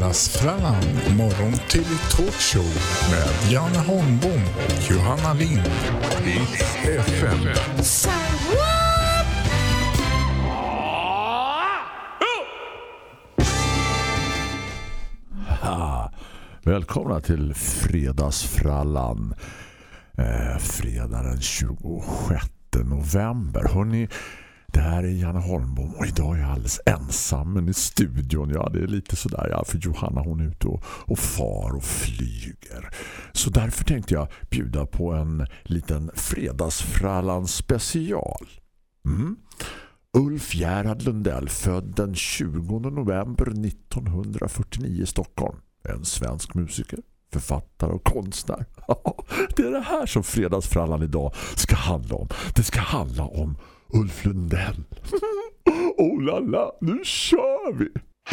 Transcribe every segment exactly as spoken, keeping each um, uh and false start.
Fredagsfrallan, morgon till talkshow med Janne Holmbom och Johanna Lind. Hits F M. Ha. Välkomna till Fredagsfrallan. Eh, fredag den tjugosjätte november. Hörrni, det här är Janne Holmbom och idag är jag alldeles ensam i studion. Ja, det är lite sådär, ja, för Johanna hon är ute och, och far och flyger. Så därför tänkte jag bjuda på en liten Fredagsfrallan special. Mm. Ulf Gerhard Lundell, född den tjugonde november nittonhundrafyrtionio i Stockholm. En svensk musiker, författare och konstnär. Det är det här som Fredagsfrallan idag ska handla om. Det ska handla om Ulf Lundell. Oh la la, nu kör vi!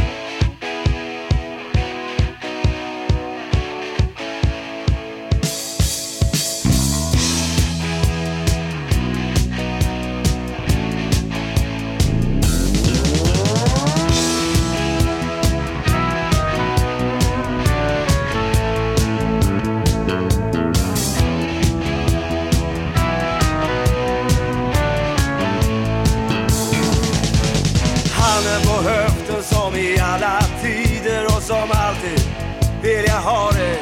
Som i alla tider och som alltid vill jag ha det.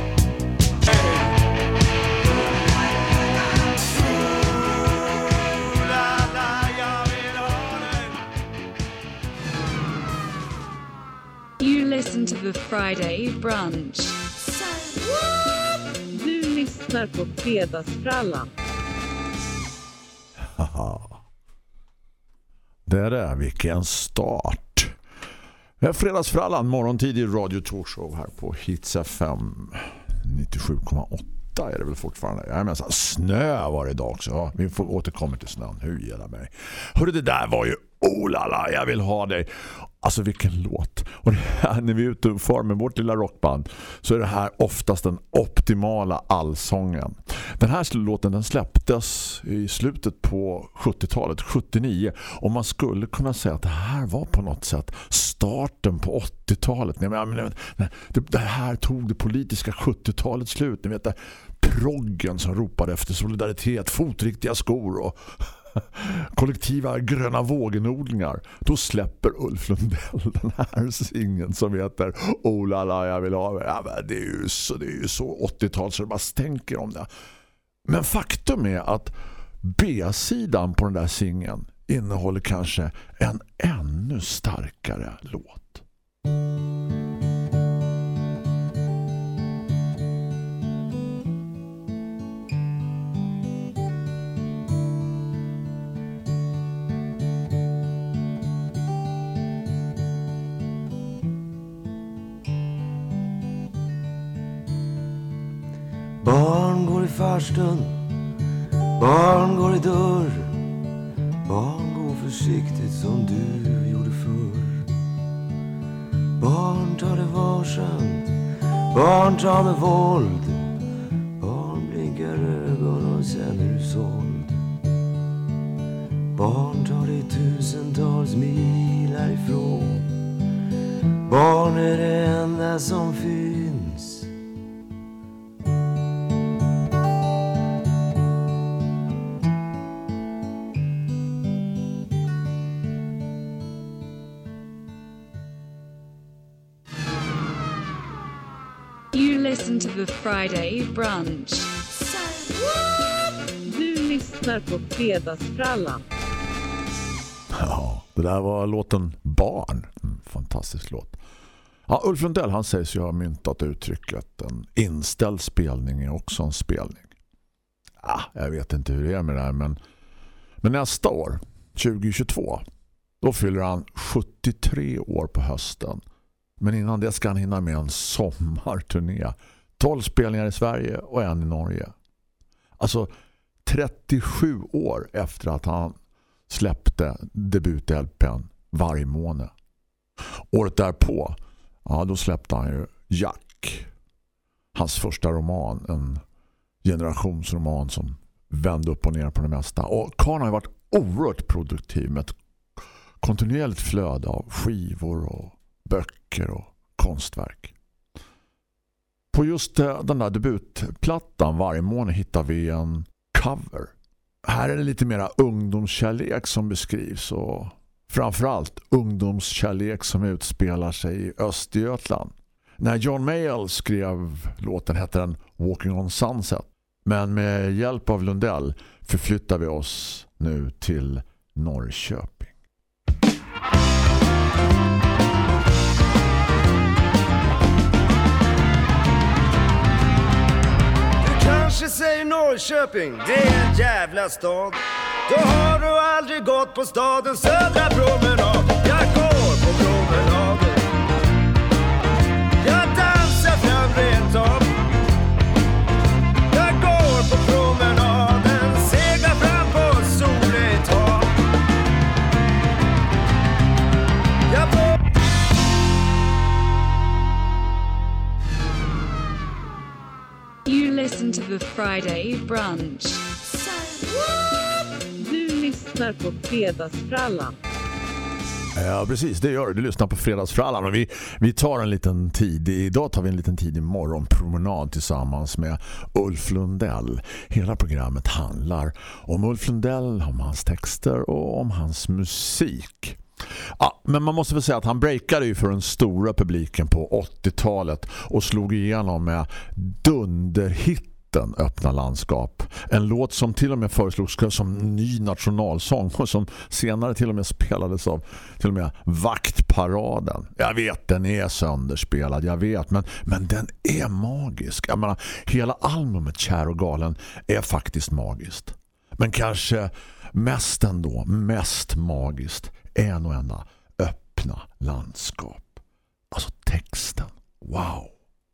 You listen to the Friday brunch. Du lyssnar på Fredagsfrallan. Det är det, vilken start. Fredagsfrallan, morgontid i Radio Talkshow här på Hits F M nittiosju komma åtta är det väl fortfarande. Jag menar, snö var det idag också. Ja, vi får återkomma till snön. Hur gillar mig? Hörru, det där var ju oh la la, jag vill ha dig. Alltså vilken låt. Och det här, när vi är ute och far med vårt lilla rockband så är det här oftast den optimala allsången. Den här låten den släpptes i slutet på sjuttiotalet, sjuttionio. Och man skulle kunna säga att det här var på något sätt starten på åttiotalet. Nej, men, nej, det, det här tog det politiska sjuttiotalet slut. Ni vet det, proggen som ropade efter solidaritet, fotriktiga skor och kollektiva gröna vågenodlingar. Då släpper Ulf Lundell den här singeln som heter oh la la, jag vill ha. Ja, men det är ju så, det är ju så åttiotal så det bara stänker om det. Men faktum är att B-sidan på den där singeln innehåller kanske en ännu starkare låt. Barn går i farstun, barn går i dörr, barn går försiktigt som du gjorde förr. Barn tar det varsamt, barn tar med våld, barn blinkar ögon och sen är du såld. Barn tar det tusentals mil härifrån, barn är det enda som finns. Listen to the Friday brunch. Du lyssnar på Fredagsfrallan. Ja, det där var låten Barn. Mm, fantastisk låt. Ja, Ulf Lundell han sägs ju ha myntat uttrycket en inställd spelning är också en spelning. Ja, jag vet inte hur det är med det här, men, men nästa år, tjugohundratjugotvå, då fyller han sjuttiotre år på hösten. Men innan det ska han hinna med en sommarturné. tolv spelningar i Sverige och en i Norge. Alltså trettiosju år efter att han släppte debut-L P:n Varje månad. Året därpå, ja, då släppte han ju Jack. Hans första roman, en generationsroman som vände upp och ner på det mesta. Och Karl har ju varit oerhört produktiv med ett kontinuerligt flöde av skivor och böcker och konstverk. På just den där debutplattan Varje måne hittar vi en cover. Här är det lite mera ungdomskärlek som beskrivs och framförallt ungdomskärlek som utspelar sig i Östergötland. När John Mayall skrev låten hette den Walking on Sunset. Men med hjälp av Lundell förflyttar vi oss nu till Norrköping. Du kanske säger Norrköping, det är en jävla stad. Då har du aldrig gått på stadens södra promenad. Jag går på promenaden, jag dansar fram rent av. Jag går på promenaden, seglar fram på soligt hav. Jag får... You listen to the Friday brunch. Du lyssnar på Fredagsfrallan. Ja, precis. Det gör du. Du lyssnar på Fredagsfrallan. Och vi, vi tar en liten tid. Idag tar vi en liten tid i morgonpromenad tillsammans med Ulf Lundell. Hela programmet handlar om Ulf Lundell, om hans texter och om hans musik. Ja, men man måste väl säga att han breakade ju för den stora publiken på åttiotalet och slog igenom med dunderhitten Öppna landskap. En låt som till och med föreslogs som ny nationalsång och som senare till och med spelades av till och med Vaktparaden. Jag vet, den är sönderspelad, jag vet, men, men den är magisk. Jag menar, hela albumet Kär och galen är faktiskt magiskt. Men kanske mest ändå, mest magiskt är nog enda Öppna landskap. Alltså texten. Wow!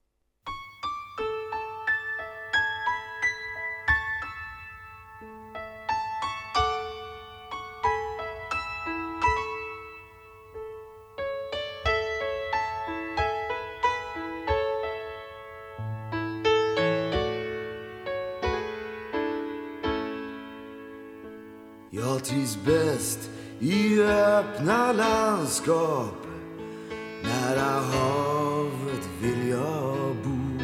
Jag trivs bäst i öppna landskap. Nära havet vill jag bo.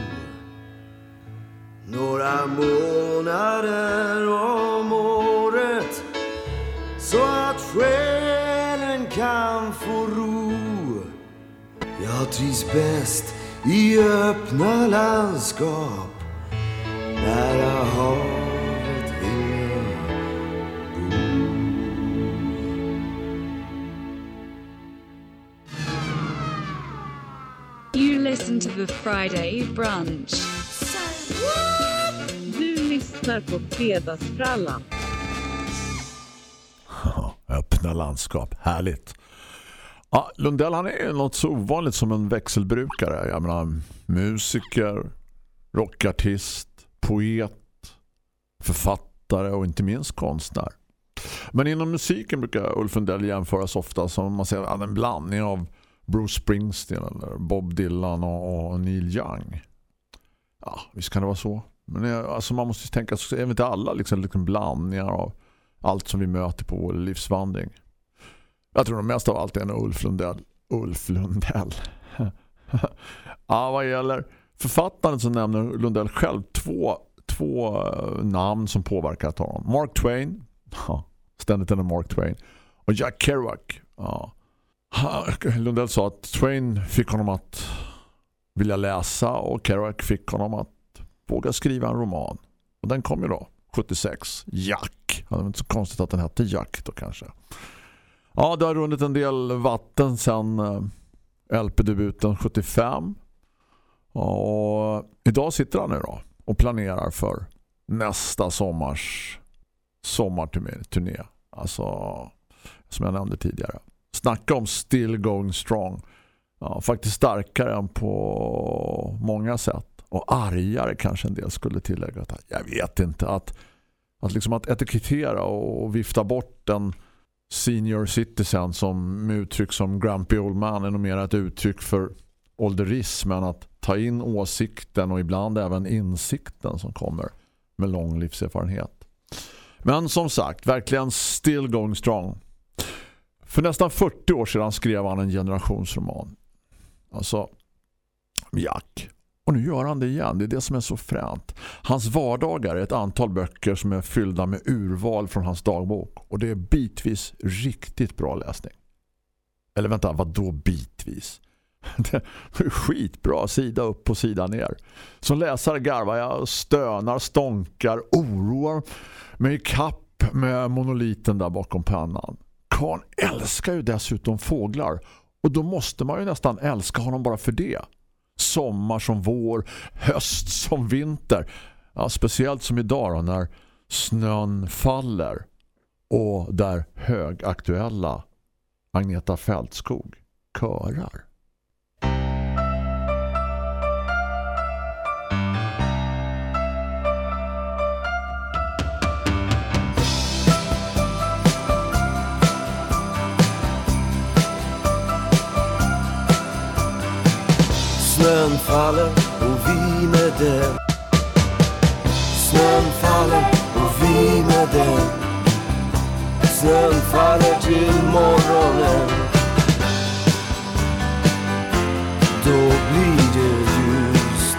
Några månader om året, så att själen kan få ro. Jag trivs bäst i öppna landskap. Nära havet. You listen to the Friday brunch. Du lyssnar på Fredagsfrallan. Öppna landskap, härligt. Ja, Lundell, han är något så ovanligt som en växelbrukare. Jag menar, musiker, rockartist, poet, författare och inte minst konstnär. Men inom musiken brukar Ulf Lundell jämföras ofta som man säger, en blandning av Bruce Springsteen eller Bob Dylan och, och Neil Young. Ja, visst kan det vara så. Men det, alltså man måste tänka så är inte alla liksom, liksom blandningar av allt som vi möter på vår livsvandring. Jag tror det mest av allt är en Ulf Lundell. Ulf Lundell. Ja, vad gäller författaren så nämner Lundell själv två, två namn som påverkat honom. Mark Twain. Ja, ständigt är det Mark Twain. Och Jack Kerouac. Ja. Lundell sa att Twain fick honom att vilja läsa och Kerouac fick honom att våga skriva en roman. Och den kom ju då, sjuttiosex. Jack. Det var inte så konstigt att den hette Jack då kanske. Ja, det har runnit en del vatten sedan L P-debuten sjuttiofem. Och idag sitter han nu då och planerar för nästa sommars sommarturné. Alltså, som jag nämnde tidigare. Snacka om still going strong. Ja, faktiskt starkare än på många sätt. Och argare kanske en del skulle tillägga. Att, jag vet inte. Att, att, liksom att etikettera och vifta bort en senior citizen som med uttryck som grumpy old man är nog mer ett uttryck för ålderism än att ta in åsikten och ibland även insikten som kommer med lång livserfarenhet. Men som sagt, verkligen still going strong. För nästan fyrtio år sedan skrev han en generationsroman. Alltså Jack. Och nu gör han det igen. Det är det som är så fränt. Hans vardagar är ett antal böcker som är fyllda med urval från hans dagbok. Och det är bitvis riktigt bra läsning. Eller vänta, vad då bitvis? Det är skitbra, sida upp och sida ner. Som läsare garvar jag, stönar, stånkar, oroar mig i kapp med monoliten där bakom pannan. Karl älskar ju dessutom fåglar. Och då måste man ju nästan älska honom bara för det. Sommar som vår, höst som vinter. Ja, speciellt som idag då, när snön faller och där högaktuella Agneta Fältskog körar. Snön faller och vi med den. Snön faller och vi med den. Snön faller till morgonen. Då blir det ljust.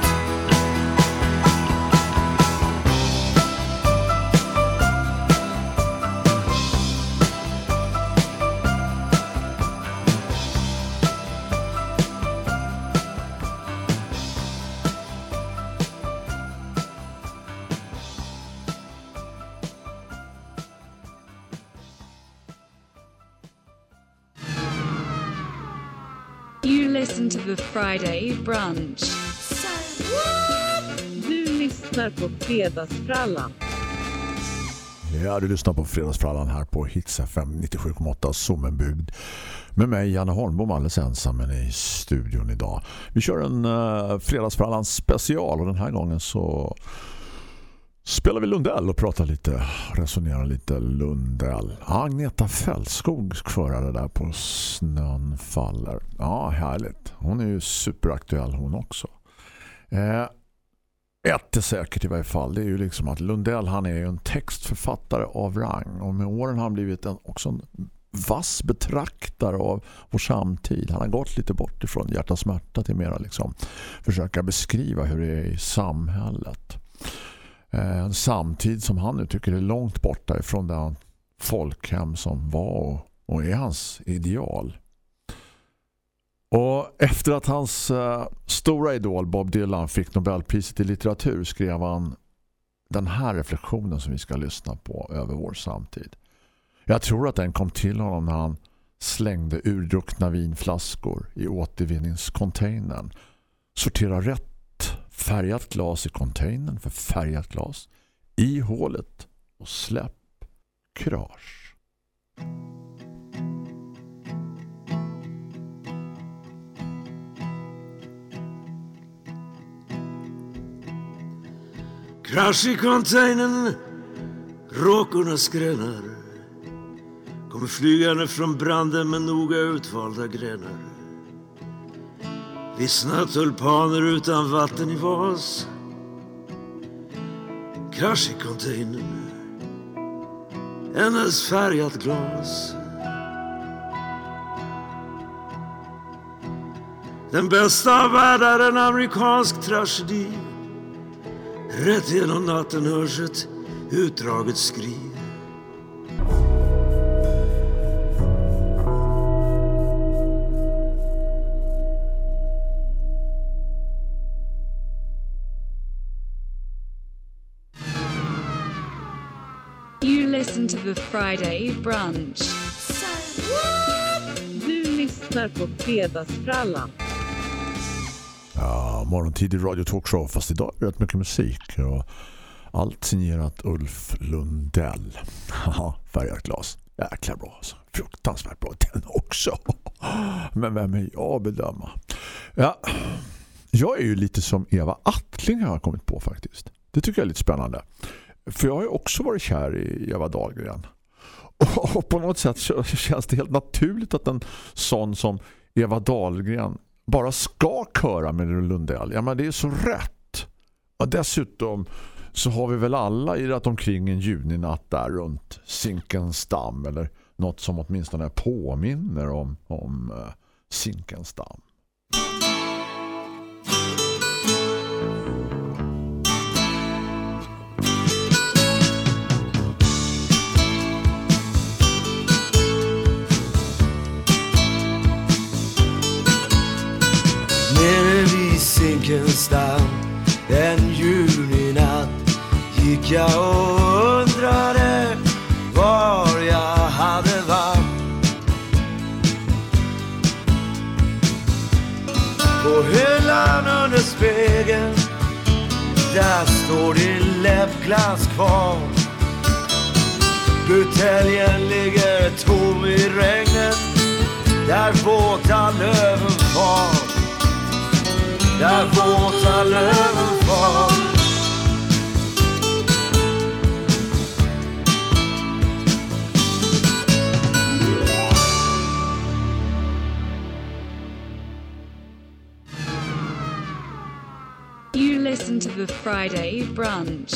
You listen to the Friday brunch. Du lyssnar på Fredagsfrallan. Ja, du lyssnar på Fredagsfrallan här på Hits F M nittiosju komma åtta Sommenbygd. Med mig, Janne Holmbom, alldeles ensam i studion idag. Vi kör en uh, Fredagsfrallan special och den här gången så spelar vi Lundell och pratar lite, resonerar lite Lundell. Agneta Fältskog förare där på Snön faller. Ja, härligt. Hon är ju superaktuell hon också. Eh, ett är säkert i varje fall. Det är ju liksom att Lundell, han är ju en textförfattare av rang. Och med åren har han blivit en, också en vass betraktare av vår samtid. Han har gått lite bort ifrån hjärta smärta till mera liksom försöka beskriva hur det är i samhället. En samtid som han nu tycker är långt borta ifrån den folkhem som var och är hans ideal. Och efter att hans uh, stora idol Bob Dylan fick Nobelpriset i litteratur skrev han den här reflektionen som vi ska lyssna på över vår samtid. Jag tror att den kom till honom när han slängde urdruckna vinflaskor i återvinningscontainern. Sortera rätt färgat glas i containern för färgat glas i hålet och släpp krasch. Krasch i containern, råkorna skränar. Kommer flygande från branden med noga utvalda grenar. Vissna tulpaner utan vatten i vas. Krasch i containern, hennes färgat glas. Den bästa av världar, en amerikansk tragedi. Rätt genom natten hörs ett utdraget skri. You listen to the Friday brunch. Du lyssnar på Fredagsfrallan. Ja, morgontidig radio talkshow, fast idag är det rätt mycket musik och allt signerat Ulf Lundell. Haha, färgat glas. Jäkla bra alltså. Fruktansvärt bra den också. Men vem är jag att bedöma? Ja, jag är ju lite som Eva Attling har jag kommit på faktiskt. Det tycker jag är lite spännande. För jag har ju också varit kär i Eva Dahlgren. Och på något sätt känns det helt naturligt att en sån som Eva Dahlgren bara ska köra med Lundell. Ja, men det är så rätt. Och dessutom så har vi väl alla irrat omkring en juninatt där runt Zinkensdamm eller något som åtminstone påminner om, om uh, Zinkensdamm. jag och undrade var jag hade varit. På hyllan under spegeln, där står din läppglans kvar. Buteljen ligger tom i regnet, där våta löven far. Där våta löven far. You listen to the Friday brunch.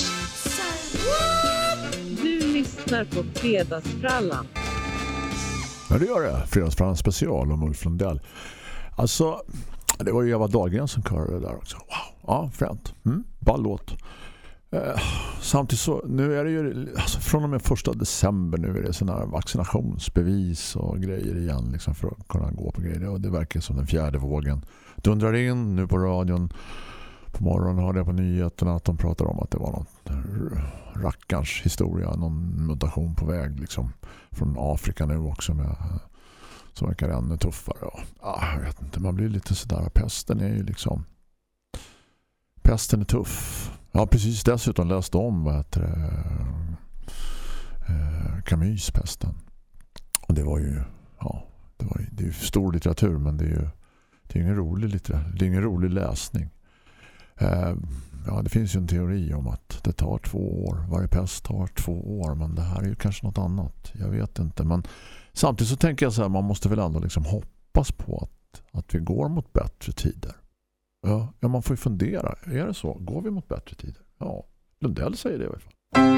Du lyssnar på Fredagsfrallan. Ja, det gör det. Fredagsfrallan special om Ulf Lundell. Alltså, det var ju Eva Dahlgren som körde där också. Wow, ja, fränt. Mm, ball låt. Eh, samtidigt så, nu är det ju alltså, från och med första december nu är det sådana här vaccinationsbevis och grejer igen liksom, för att kunna gå på grejer. Och det verkar som den fjärde vågen dundrar in nu på radion. På morgonen hörde jag på nyheterna att de pratar om att det var någon rackarns historia, någon mutation på väg liksom, från Afrika nu också med, som verkar ännu tuffare. Och, ah, jag vet inte, man blir lite sådär, pesten är ju liksom pesten är tuff. Jag har precis dessutom läst om vad heter det, eh, Camus pesten. Och det var ju ja, det var ju, det är ju stor litteratur, men det är ju det är ingen rolig litteratur, det är ingen rolig läsning. Ja, det finns ju en teori om att det tar två år. Varje pest tar två år, men det här är ju kanske något annat. Jag vet inte, men samtidigt så tänker jag så här, man måste väl ändå liksom hoppas på att, att vi går mot bättre tider. Ja, ja, man får ju fundera. Är det så? Går vi mot bättre tider? Ja, Lundell säger det i alla fall.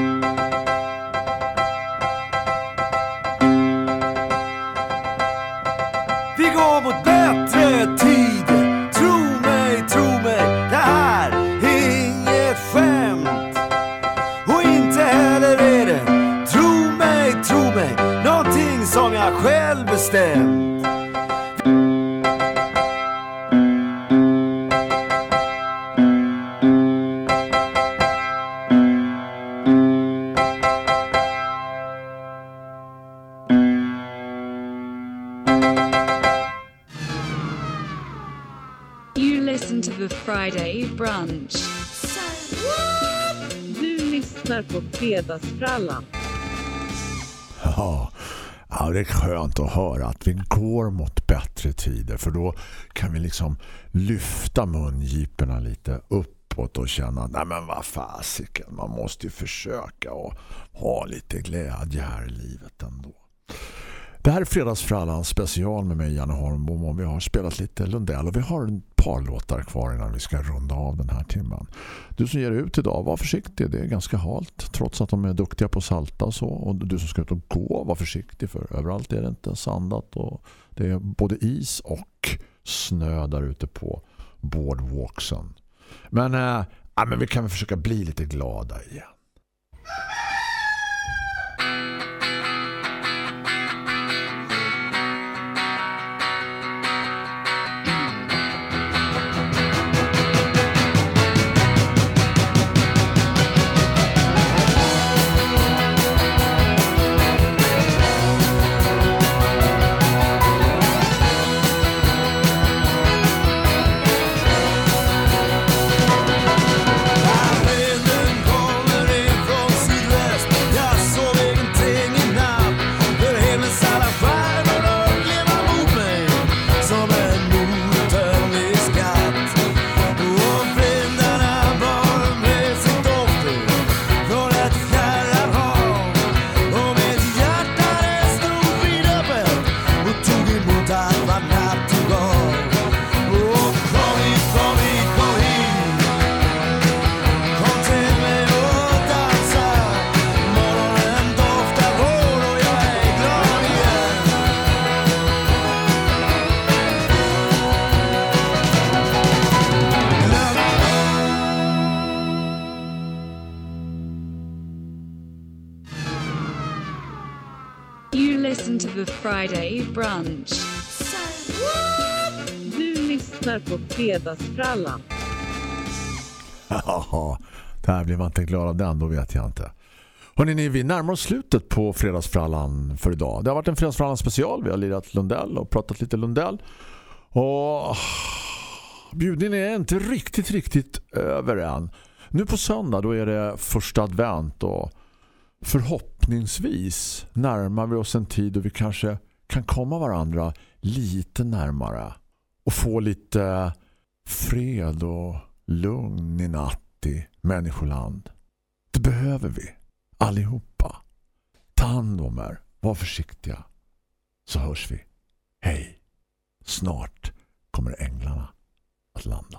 Vi går mot bättre tider. Tro mig, tro mig, det här är inget skämt. Och inte heller är det, tro mig, tro mig, någonting som jag själv bestämt. The Friday brunch. Du lyssnar på Fredagsfrallan. Ja, ja, det är skönt att höra att vi går mot bättre tider, för då kan vi liksom lyfta mungiporna lite uppåt och känna, nej men vad fasiken, man måste ju försöka och ha lite glädje här i livet ändå. Det här är Fredagsfrallan special med mig, Janne Holmbom, och vi har spelat lite Lundell och vi har ett par låtar kvar innan vi ska runda av den här timmen. Du som ger ut idag, var försiktig, det är ganska halt trots att de är duktiga på salta och så, och du som ska ut och gå, var försiktig, för överallt är det inte sandat och det är både is och snö där ute på boardwalksen. Men, äh, ja, men vi kan väl försöka bli lite glada igen. Listen to the Friday brunch. Du lyssnar på Fredagsfrallan. Ja, Det här blir man inte glad av den, då vet jag inte. Hörrni, ni, vi närmar oss slutet på Fredagsfrallan för idag. Det har varit en Fredagsfrallan special. Vi har lirat Lundell och pratat lite Lundell. Och bjudningen är inte riktigt, riktigt över än. Nu på söndag då är det första advent och förhoppningsvis närmar vi oss en tid då vi kanske kan komma varandra lite närmare och få lite fred och lugn i natt i människoland. Det behöver vi allihopa. Ta hand om er, var försiktiga, så hörs vi. Hej, snart kommer änglarna att landa.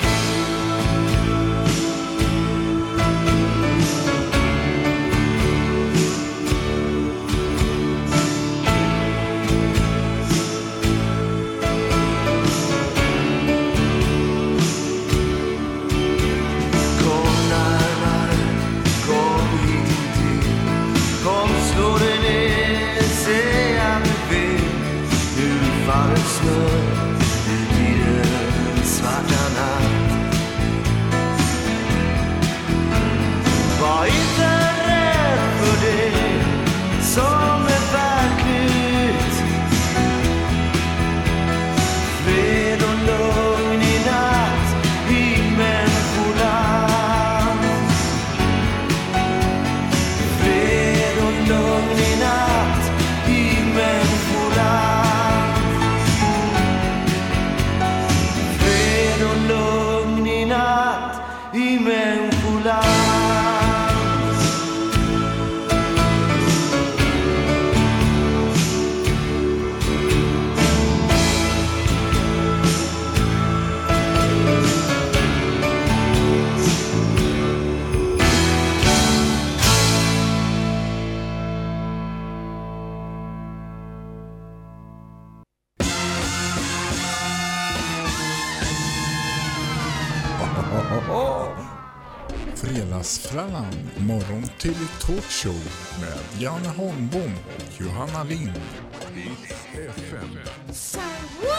Var inte rädd för det som är verkligt. Fred och lugn i natt i människoland. Fred och lugn i natt i människoland. Fred och lugn i natt i människoland. Fredagsfrallan, morgon till talkshow med Janne Holmbom och Johanna Lind. F M.